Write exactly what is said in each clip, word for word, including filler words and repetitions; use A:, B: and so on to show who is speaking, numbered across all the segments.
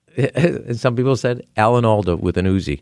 A: And some people said Alan Alda with an Uzi.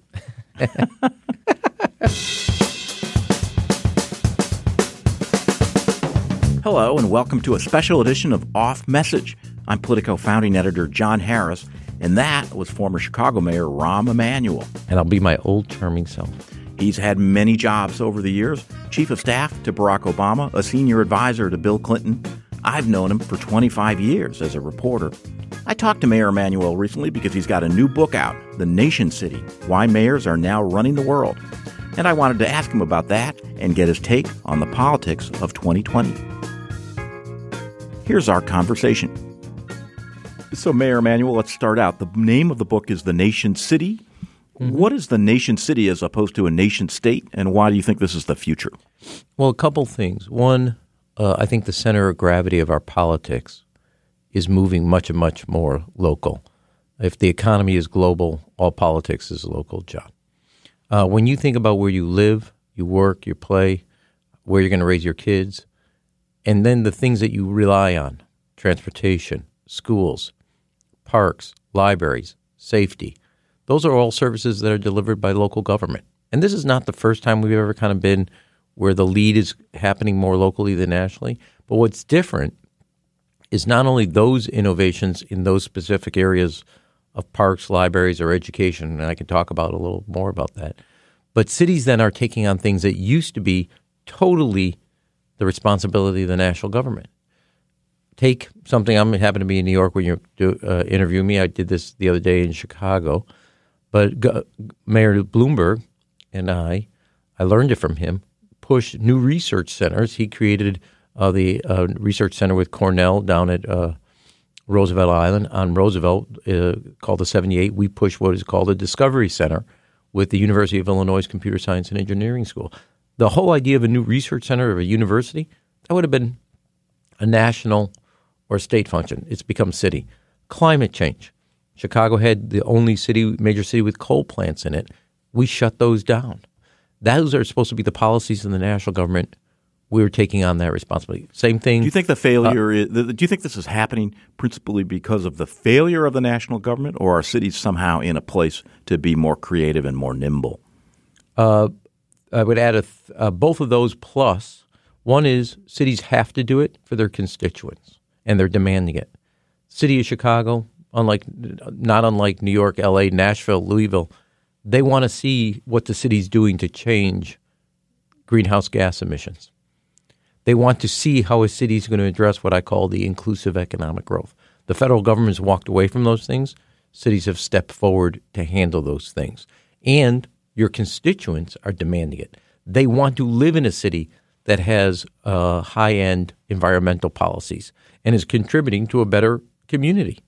B: Hello, and welcome to a special edition of Off Message. I'm Politico founding editor John Harris, and that was former Chicago Mayor Rahm Emanuel.
A: And I'll be my old charming self.
B: He's had many jobs over the years, chief of staff to Barack Obama, a senior advisor to Bill Clinton. I've known him for twenty-five years as a reporter. I talked to Mayor Emanuel recently because he's got a new book out, The Nation City, Why Mayors Are Now Running the World. And I wanted to ask him about that and get his take on the politics of twenty twenty. Here's our conversation. So, Mayor Emanuel, let's start out. The name of the book is The Nation City. Mm-hmm. What is the nation city as opposed to a nation state, and why do you think this is the future?
A: Well, a couple things. One, uh, I think the center of gravity of our politics is moving much, much more local. If the economy is global, all politics is local, John. Uh, when you think about where you live, you work, you play, where you're going to raise your kids, and then the things that you rely on, transportation, schools, parks, libraries, safety, those are all services that are delivered by local government. And this is not the first time we've ever kind of been where the lead is happening more locally than nationally. But what's different is not only those innovations in those specific areas of parks, libraries, or education, and I can talk about a little more about that, but cities then are taking on things that used to be totally the responsibility of the national government. Take something, I'm happen to be in New York when you do, uh, interview me. I did this the other day in Chicago. But G- Mayor Bloomberg and I, I learned it from him, pushed new research centers. He created uh, the uh, research center with Cornell down at uh, Roosevelt Island on Roosevelt uh, called the seventy-eight. We pushed what is called the Discovery Center with the University of Illinois Computer Science and Engineering School. The whole idea of a new research center of a university, that would have been a national or state function. It's become city. Climate change. Chicago had the only city, major city with coal plants in it. We shut those down. Those are supposed to be the policies of the national government. We're taking on that responsibility. Same thing.
B: Do you think the failure? Uh, is, do you think this is happening principally because of the failure of the national government, or are cities somehow in a place to be more creative and more nimble?
A: Uh, I would add a th- uh, both of those plus. One is cities have to do it for their constituents, and they're demanding it. City of Chicago, unlike not unlike New York, L A, Nashville, Louisville, they want to see what the city's doing to change greenhouse gas emissions. They want to see how a city is going to address what I call the inclusive economic growth. The federal government has walked away from those things. Cities have stepped forward to handle those things. And your constituents are demanding it. They want to live in a city that has uh, high-end environmental policies and is contributing to a better community.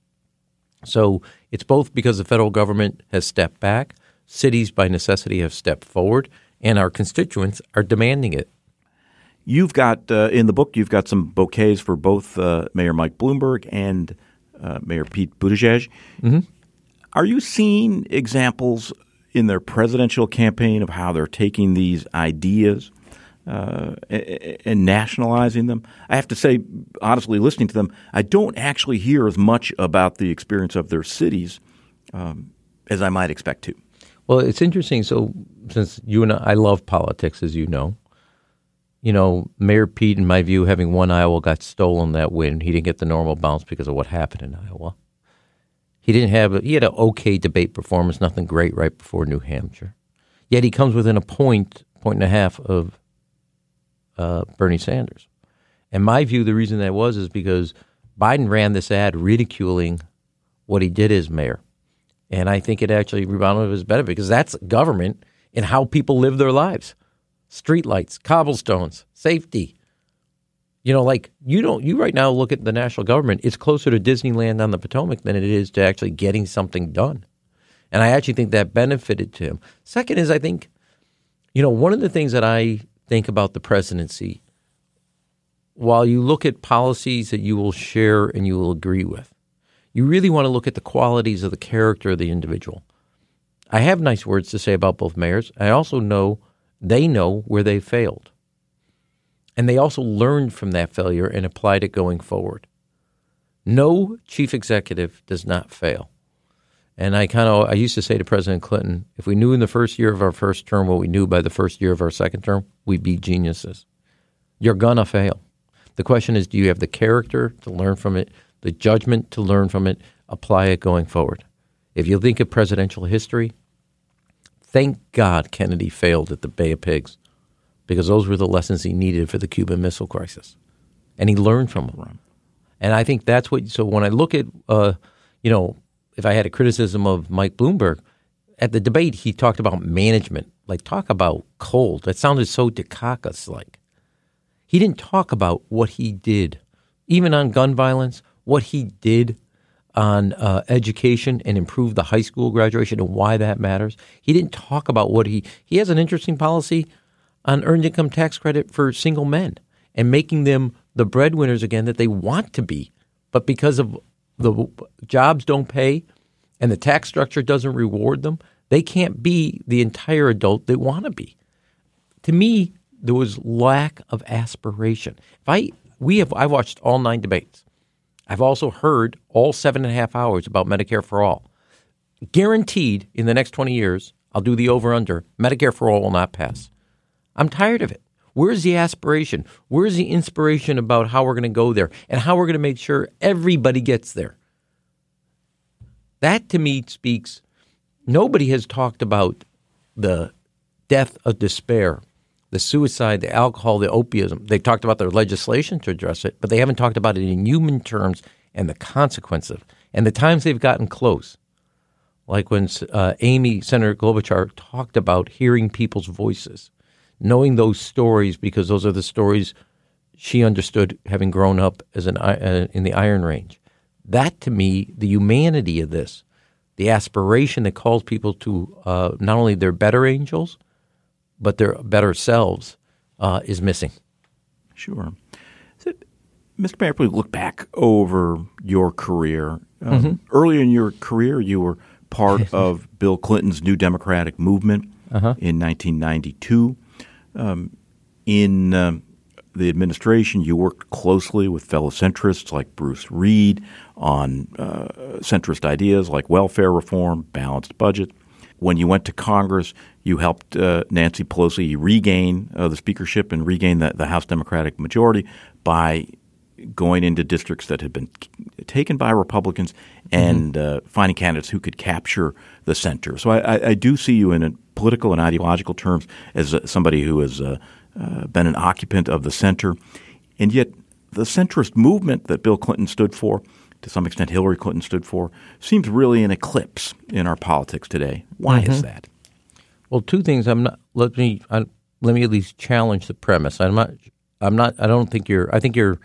A: So it's both because the federal government has stepped back, cities by necessity have stepped forward, and our constituents are demanding it.
B: You've got, uh, in the book, you've got some bouquets for both uh, Mayor Mike Bloomberg and uh, Mayor Pete Buttigieg.
A: Mm-hmm.
B: Are you seeing examples in their presidential campaign of how they're taking these ideas uh, and nationalizing them? I have to say, honestly, listening to them, I don't actually hear as much about the experience of their cities um, as I might expect to.
A: Well, it's interesting. So since you and I, I love politics, as you know, you know, Mayor Pete, in my view, having won Iowa, got stolen that win. He didn't get the normal bounce because of what happened in Iowa. He didn't have a, he had an okay debate performance, nothing great right before New Hampshire. Yet he comes within a point, point and a half of uh, Bernie Sanders. In my view, the reason that was is because Biden ran this ad ridiculing what he did as mayor. And I think it actually rebounded to his benefit because that's government and how people live their lives. Streetlights, cobblestones, safety. You know, like you don't, you right now look at the national government, it's closer to Disneyland on the Potomac than it is to actually getting something done. And I actually think that benefited to him. Second is I think, you know, one of the things that I think about the presidency, while you look at policies that you will share and you will agree with, you really want to look at the qualities of the character of the individual. I have nice words to say about both mayors. I also know they know where they failed. And they also learned from that failure and applied it going forward. No chief executive does not fail. And I kind of, I used to say to President Clinton, if we knew in the first year of our first term what we knew by the first year of our second term, we'd be geniuses. You're going to fail. The question is, do you have the character to learn from it, the judgment to learn from it, apply it going forward? If you think of presidential history, thank God Kennedy failed at the Bay of Pigs, because those were the lessons he needed for the Cuban Missile Crisis. And he learned from them. Right. And I think that's what, so when I look at, uh, you know, if I had a criticism of Mike Bloomberg, at the debate he talked about management, like talk about cold. That sounded so Dukakis-like. He didn't talk about what he did, even on gun violence, what he did on uh, education and improve the high school graduation and why that matters. He didn't talk about what he – he has an interesting policy on earned income tax credit for single men and making them the breadwinners again that they want to be. But because of the jobs don't pay and the tax structure doesn't reward them, they can't be the entire adult they want to be. To me, there was lack of aspiration. If I we have I watched all nine debates. I've also heard all seven and a half hours about Medicare for all. Guaranteed in the next twenty years, I'll do the over-under. Medicare for all will not pass. I'm tired of it. Where's the aspiration? Where's the inspiration about how we're going to go there and how we're going to make sure everybody gets there? That, to me, speaks. Nobody has talked about the death of despair, the suicide, the alcohol, the opium. They've talked about their legislation to address it, but they haven't talked about it in human terms and the consequences. And the times they've gotten close, like when uh, Amy, Senator Klobuchar, talked about hearing people's voices, knowing those stories because those are the stories she understood having grown up as an uh, in the Iron Range. That, to me, the humanity of this, the aspiration that calls people to uh, not only their better angels, but their better selves, uh, is missing. Sure.
B: So, Mister Mayor, if we look back over your career, um, mm-hmm. earlier in your career, you were part of Bill Clinton's New Democratic Movement uh-huh. in nineteen ninety-two. Um, in um, the administration, you worked closely with fellow centrists like Bruce Reed on uh, centrist ideas like welfare reform, balanced budget. When you went to Congress, you helped uh, Nancy Pelosi regain uh, the speakership and regain the, the House Democratic majority by going into districts that had been taken by Republicans and mm-hmm. uh, finding candidates who could capture the center. So I, I, I do see you in a political and ideological terms as uh, somebody who has uh, uh, been an occupant of the center. And yet the centrist movement that Bill Clinton stood for, to some extent Hillary Clinton stood for, seems really an eclipse in our politics today. Why mm-hmm. is that?
A: Well, two things. I'm not. Let me. I, let me at least challenge the premise. I'm not. I'm not. I don't think you're. I think you're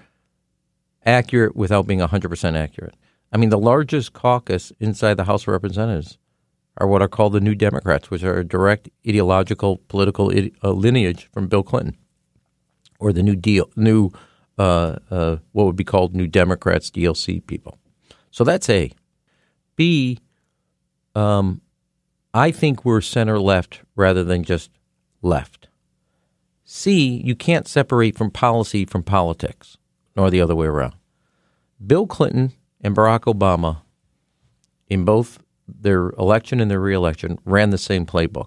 A: accurate without being one hundred percent accurate. I mean, the largest caucus inside the House of Representatives are what are called the New Democrats, which are a direct ideological political ide- uh, lineage from Bill Clinton, or the New Deal, new uh, uh, what would be called New Democrats, D L C people. So that's A. B. Um, I think we're center left rather than just left. C. You can't separate from policy from politics, nor the other way around. Bill Clinton and Barack Obama, in both their election and their reelection, ran the same playbook.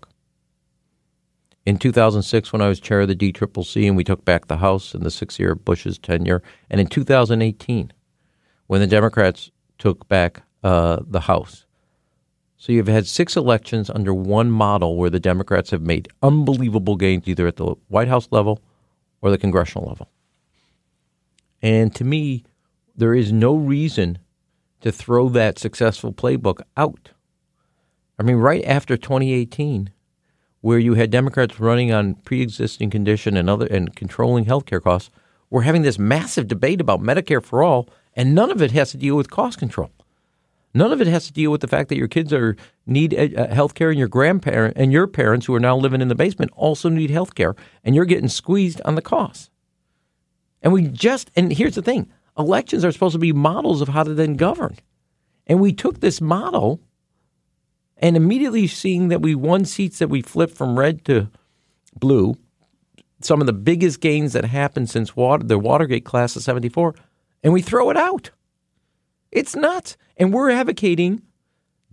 A: In two thousand six, when I was chair of the D C C C and we took back the House in the sixth year of Bush's tenure, and in two thousand eighteen, when the Democrats took back uh, the House. So you've had six elections under one model where the Democrats have made unbelievable gains either at the White House level or the congressional level. And to me, there is no reason to throw that successful playbook out. I mean, right after twenty eighteen, where you had Democrats running on pre-existing condition and other and controlling healthcare costs, we're having this massive debate about Medicare for all, and none of it has to deal with cost control. None of it has to deal with the fact that your kids are need uh, health care and your grandparent and your parents who are now living in the basement also need health care, and you're getting squeezed on the costs. And we just – and here's the thing. Elections are supposed to be models of how to then govern. And we took this model and immediately seeing that we won seats that we flipped from red to blue, some of the biggest gains that happened since water, the Watergate class of seventy-four, and we throw it out. It's nuts. And we're advocating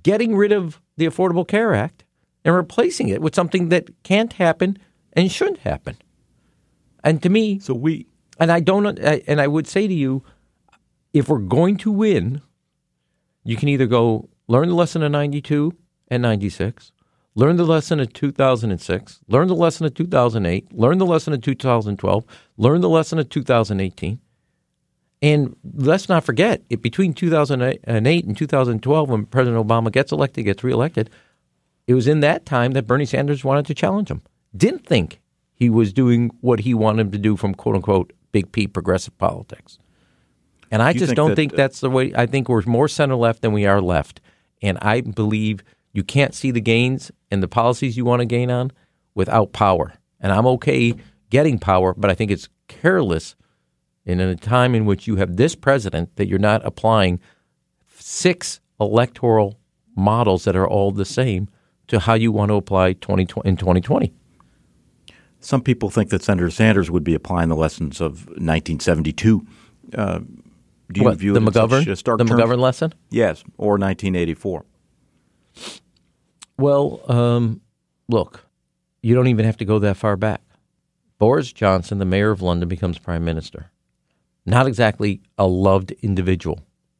A: getting rid of the Affordable Care Act and replacing it with something that can't happen and shouldn't happen. And to me,
B: so we
A: and I don't, and I would say to you, if we're going to win, you can either go learn the lesson of ninety-two and ninety-six, learn the lesson of two thousand six, learn the lesson of two thousand eight, learn the lesson of two thousand twelve, learn the lesson of two thousand eighteen. And let's not forget, it, between two thousand eight and two thousand twelve, when President Obama gets elected, gets reelected, it was in that time that Bernie Sanders wanted to challenge him. Didn't think he was doing what he wanted him to do from, quote unquote, big P progressive politics. And I
B: Do
A: just
B: think
A: don't
B: that,
A: think that's the way. I think we're more center left than we are left. And I believe you can't see the gains and the policies you want to gain on without power. And I'm okay getting power, but I think it's careless in a time in which you have this president that you're not applying six electoral models that are all the same to how you want to apply twenty twenty in twenty twenty.
B: Some people think that Senator Sanders would be applying the lessons of nineteen seventy-two. Uh, do you
A: what,
B: view
A: the
B: it
A: McGovern,
B: in such stark
A: the
B: terms?
A: McGovern lesson?
B: Yes, or nineteen eighty-four.
A: Well, um, look, you don't even have to go that far back. Boris Johnson, the mayor of London, becomes prime minister. Not exactly a loved individual.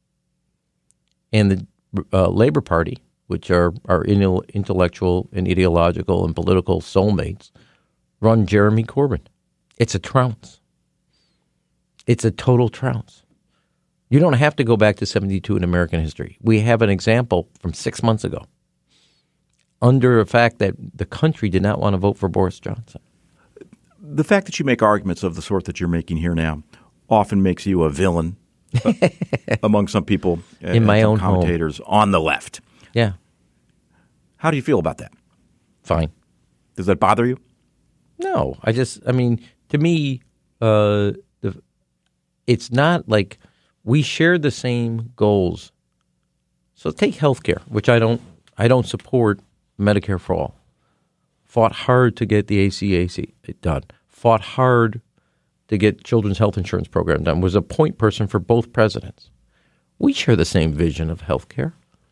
A: And the uh, Labour Party, which are our intellectual and ideological and political soulmates, run Jeremy Corbyn. It's a trounce. It's a total trounce. You don't have to go back to seventy-two in American history. We have an example from six months ago under the fact that the country did not want to vote for Boris Johnson.
B: The fact that you make arguments of the sort that you're making here now often makes you a villain uh, among some people uh,
A: in my
B: and some
A: own
B: commentators
A: home.
B: On the left.
A: Yeah.
B: How do you feel about that?
A: Fine.
B: Does that bother you?
A: No. I just, I mean, to me, uh, the, it's not like we share the same goals. So take healthcare, which I don't, I don't support Medicare for all. Fought hard to get the A C A C done. Fought hard to get children's health insurance program done. Was a point person for both presidents. We share the same vision of healthcare,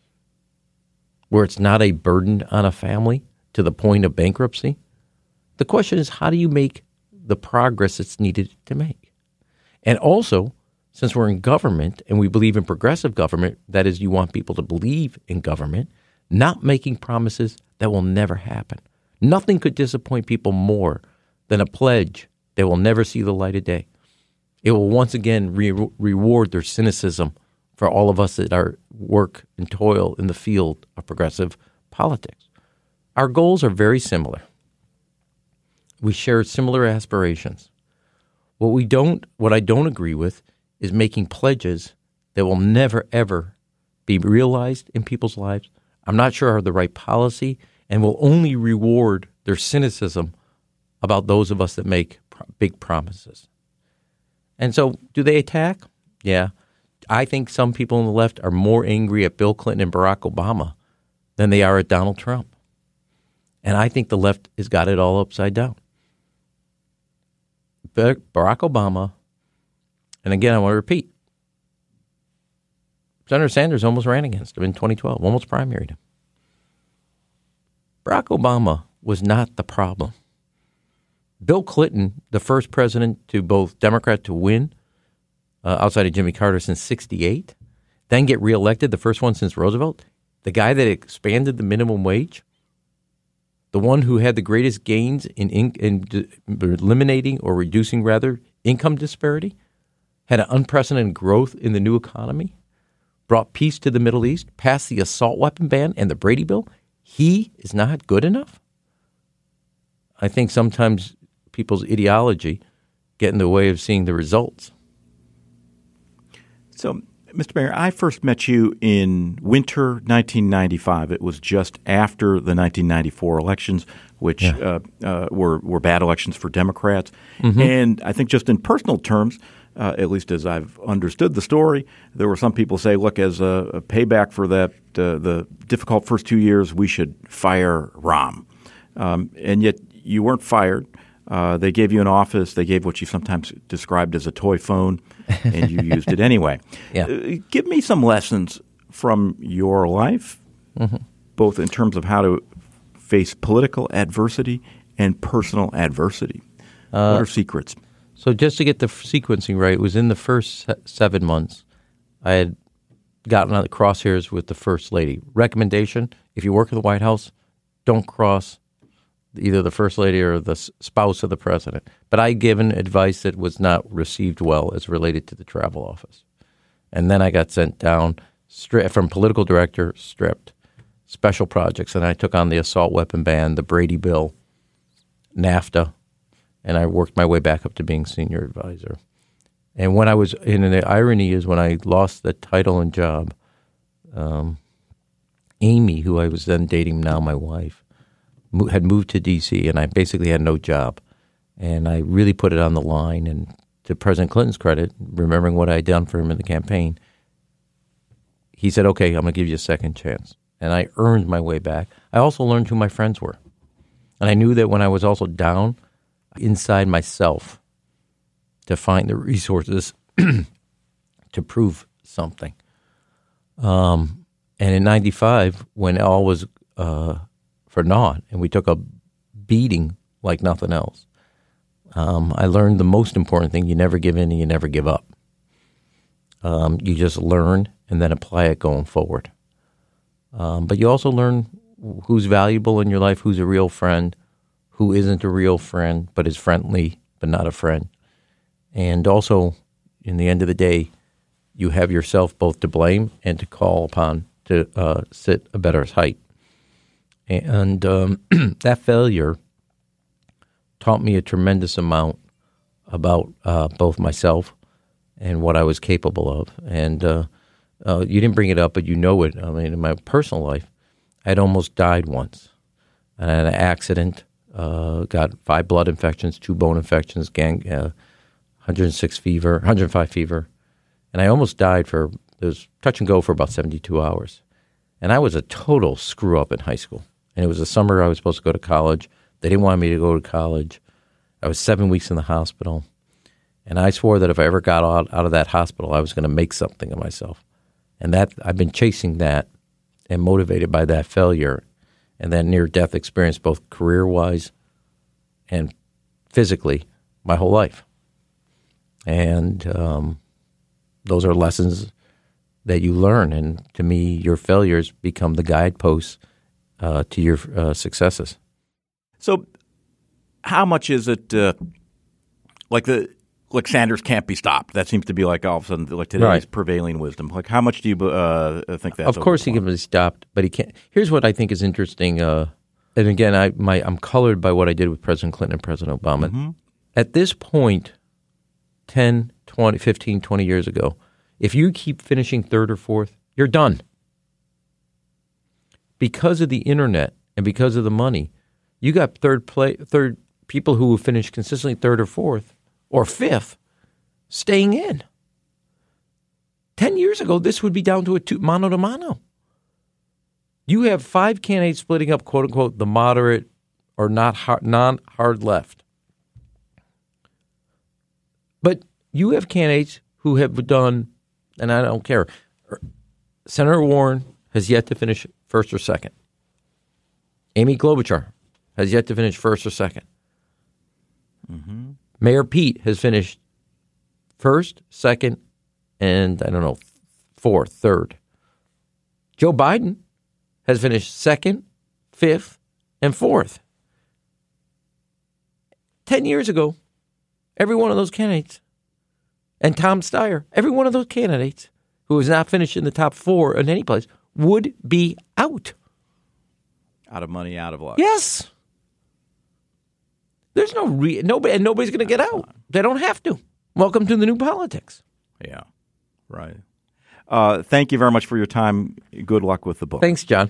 A: where it's not a burden on a family to the point of bankruptcy. The question is, how do you make the progress that's needed to make? And also, since we're in government and we believe in progressive government, that is, you want people to believe in government, not making promises that will never happen. Nothing could disappoint people more than a pledge that will never see the light of day. It will once again re- reward their cynicism for all of us that are work and toil in the field of progressive politics. Our goals are very similar. We share similar aspirations. What we don't, what I don't agree with is making pledges that will never, ever be realized in people's lives. I'm not sure are the right policy and will only reward their cynicism about those of us that make pro- big promises. And so do they attack? Yeah. I think some people on the left are more angry at Bill Clinton and Barack Obama than they are at Donald Trump. And I think the left has got it all upside down. Barack Obama, and again, I want to repeat, Senator Sanders almost ran against him in twenty twelve, almost primaried him. Barack Obama was not the problem. Bill Clinton, the first president to both Democrat to win uh, outside of Jimmy Carter since sixty-eight, then get reelected, the first one since Roosevelt, the guy that expanded the minimum wage, the one who had the greatest gains in, in, in eliminating or reducing, rather, income disparity, had an unprecedented growth in the new economy, brought peace to the Middle East, passed the assault weapon ban and the Brady Bill. He is not good enough? I think sometimes people's ideology get in the way of seeing the results.
B: So, Mister Mayor, I first met you in winter nineteen ninety-five. It was just after the nineteen ninety-four elections, which yeah. uh, uh, were, were bad elections for Democrats. Mm-hmm. And I think just in personal terms, uh, at least as I've understood the story, there were some people say, look, as a, a payback for that, uh, the difficult first two years, we should fire Rahm. Um, and yet you weren't fired. Uh, they gave you an office. They gave what you sometimes described as a toy phone, and you used it anyway.
A: Yeah.
B: Uh, give me some lessons from your life mm-hmm. both in terms of how to face political adversity and personal adversity. Uh, what are secrets?
A: So just to get the sequencing right, it was in the first seven months I had gotten on the crosshairs with the First Lady. Recommendation, if you work in the White House, don't cross either the First Lady or the spouse of the president. But I given advice that was not received well as related to the travel office. And then I got sent down stri- from political director, stripped, special projects, and I took on the assault weapon ban, the Brady bill, NAFTA, and I worked my way back up to being senior advisor. And when I was, and the irony is when I lost the title and job, um, Amy, who I was then dating, now my wife, mo- had moved to D C, and I basically had no job. And I really put it on the line. And to President Clinton's credit, remembering what I had done for him in the campaign, he said, okay, I'm going to give you a second chance. And I earned my way back. I also learned who my friends were. And I knew that when I was also down inside myself to find the resources to prove something. Um, and in ninety-five, when all was uh, for naught, and we took a beating like nothing else, um, I learned the most important thing: you never give in and you never give up. Um, you just learn and then apply it going forward. Um, but you also learn who's valuable in your life, who's a real friend, who isn't a real friend but is friendly but not a friend. And also, in the end of the day, you have yourself both to blame and to call upon to uh, sit a better height. And um, that failure taught me a tremendous amount about uh, both myself and what I was capable of. And uh, uh, you didn't bring it up, but you know it. I mean, in my personal life, I'd almost died once. I had an accident, uh, got five blood infections, two bone infections, gang, uh, one hundred six fever, one hundred five fever. And I almost died for, it was touch and go for about seventy-two hours. And I was a total screw up in high school. And it was the summer I was supposed to go to college. They didn't want me to go to college. I was seven weeks in the hospital. And I swore that if I ever got out, out of that hospital, I was going to make something of myself. And that I've been chasing that and motivated by that failure and that near-death experience, both career-wise and physically, my whole life. And um, those are lessons that you learn. And to me, your failures become the guideposts uh, to your uh, successes.
B: So how much is it uh, like the like Sanders can't be stopped? That seems to be like all of a sudden like today's right. prevailing wisdom. Like how much do you uh, think that's
A: Of course he can be stopped, but he can't. Here's what I think is interesting. Uh, and again, I, my, I'm colored by what I did with President Clinton and President Obama. Mm-hmm. At this point, ten, twenty, fifteen, twenty years ago, if you keep finishing third or fourth, you're done. Because of the internet and because of the money, you got third play, third people who finish consistently third or fourth or fifth staying in. Ten years ago, this would be down to a two, mano to mano. You have five candidates splitting up, quote unquote, the moderate or not hard, non-hard left. But you have candidates who have done, and I don't care, Senator Warren has yet to finish first or second. Amy Klobuchar has yet to finish first or second. Mm-hmm. Mayor Pete has finished first, second, and I don't know, fourth, third. Joe Biden has finished second, fifth, and fourth. Ten years ago, every one of those candidates, and Tom Steyer, every one of those candidates who has not finished in the top four in any place would be out.
B: Out of money, out of luck.
A: Yes. There's no re- nobody, and nobody's going to get out. They don't have to. Welcome to the new politics.
B: Yeah, right. Uh, thank you very much for your time. Good luck with the book.
A: Thanks, John.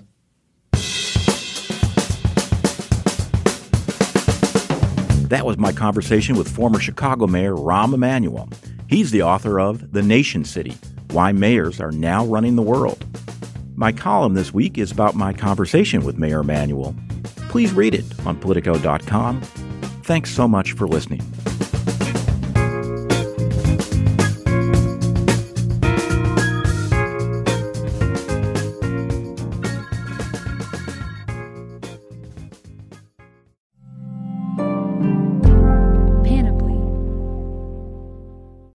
B: That was my conversation with former Chicago Mayor Rahm Emanuel. He's the author of The Nation City, Why Mayors Are Now Running the World. My column this week is about my conversation with Mayor Emanuel. Please read it on Politico dot com. Thanks so much for listening.